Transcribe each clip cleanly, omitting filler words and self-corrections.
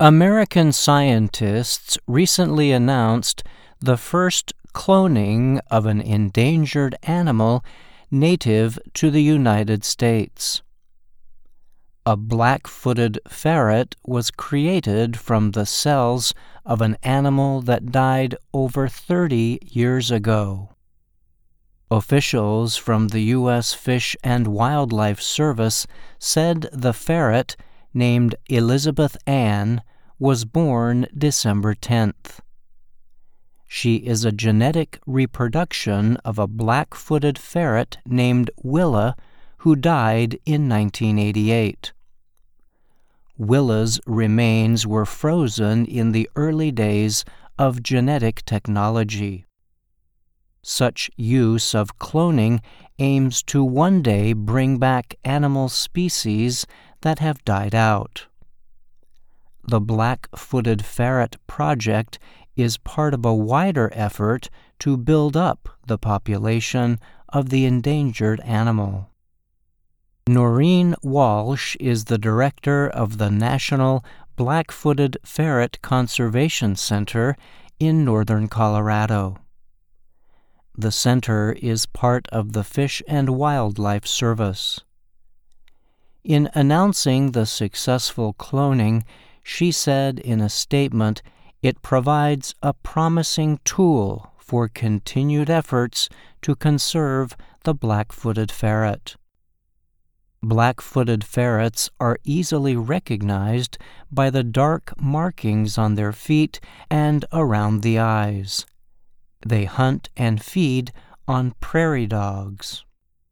American scientists recently announced the first cloning of an endangered animal native to the United States. A black-footed ferret was created from the cells of an animal that died over 30 years ago. Officials from the U.S. Fish and Wildlife Service said the ferret, named Elizabeth Ann, was born December 10th. She is a genetic reproduction of a black-footed ferret named Willa, who died in 1988. Willa's remains were frozen in the early days of genetic technology. Such use of cloning aims to one day bring back animal species that have died out. The Black-Footed Ferret Project is part of a wider effort to build up the population of the endangered animal. Noreen Walsh is the director of the National Black-Footed Ferret Conservation Center in northern Colorado. The center is part of the Fish and Wildlife Service. In announcing the successful cloning, she said in a statement, it provides a promising tool for continued efforts to conserve the black-footed ferret. Black-footed ferrets are easily recognized by the dark markings on their feet and around the eyes. They hunt and feed on prairie dogs.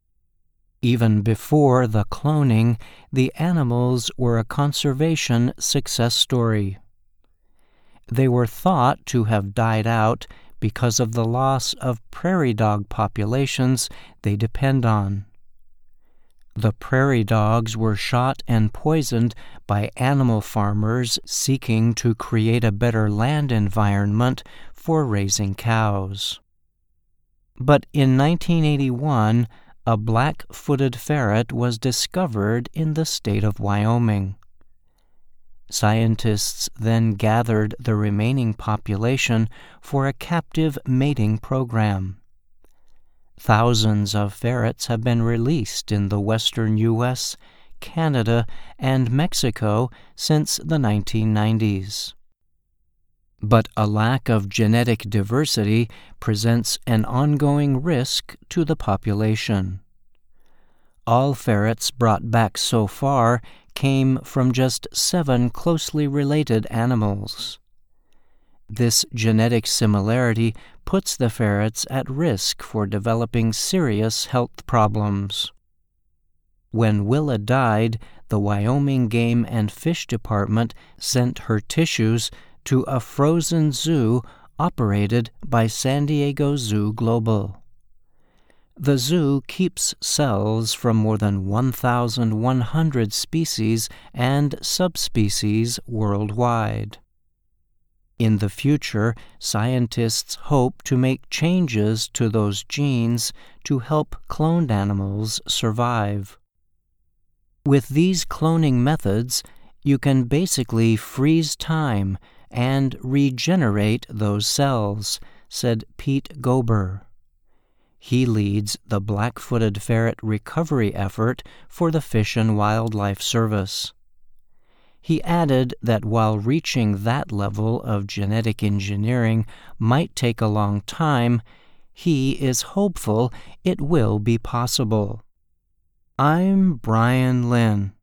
Even before the cloning, the animals were a conservation success story. They were thought to have died out because of the loss of prairie dog populations they depend on. The prairie dogs were shot and poisoned by animal farmers seeking to create a better land environment for raising cows. But in 1981, a black-footed ferret was discovered in the state of Wyoming. Scientists then gathered the remaining population for a captive mating program. Thousands of ferrets have been released in the western U.S., Canada, and Mexico since the 1990s. But a lack of genetic diversity presents an ongoing risk to the population. All ferrets brought back so far came from just 7 closely related animals. This genetic similarity puts the ferrets at risk for developing serious health problems. When Willa died, the Wyoming Game and Fish Department sent her tissues to a frozen zoo operated by San Diego Zoo Global. The zoo keeps cells from more than 1,100 species and subspecies worldwide. In the future, scientists hope to make changes to those genes to help cloned animals survive. With these cloning methods, you can basically freeze time and regenerate those cells, said Pete Gober. He leads the black-footed ferret recovery effort for the Fish and Wildlife Service. He added that while reaching that level of genetic engineering might take a long time, he is hopeful it will be possible. I'm Brian Lynn.